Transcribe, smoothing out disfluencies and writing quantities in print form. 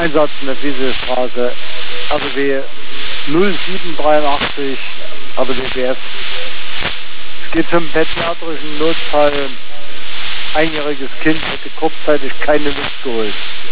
Einsatz in der Wieselstraße, RBW 0783, RBWF. Es geht zum pädiatrischen Notfall. Einjähriges Kind hätte kurzzeitig keine Luft geholt.